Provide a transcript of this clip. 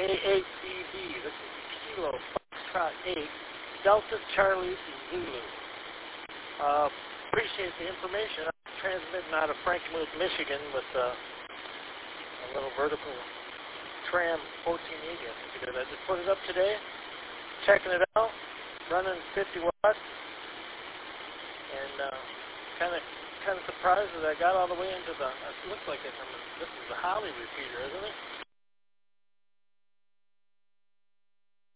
KACV. This is Kilo Foxtrot 8, Delta Charlie Zulu. Appreciate the information. I'm transmitting out of Frankenmuth, Michigan with a little vertical tram 1480, I think it is. I just put it up today, checking it out, running 50 watts, and kind of surprised that I got all the way into the, it looks like this is the Holly repeater, isn't it?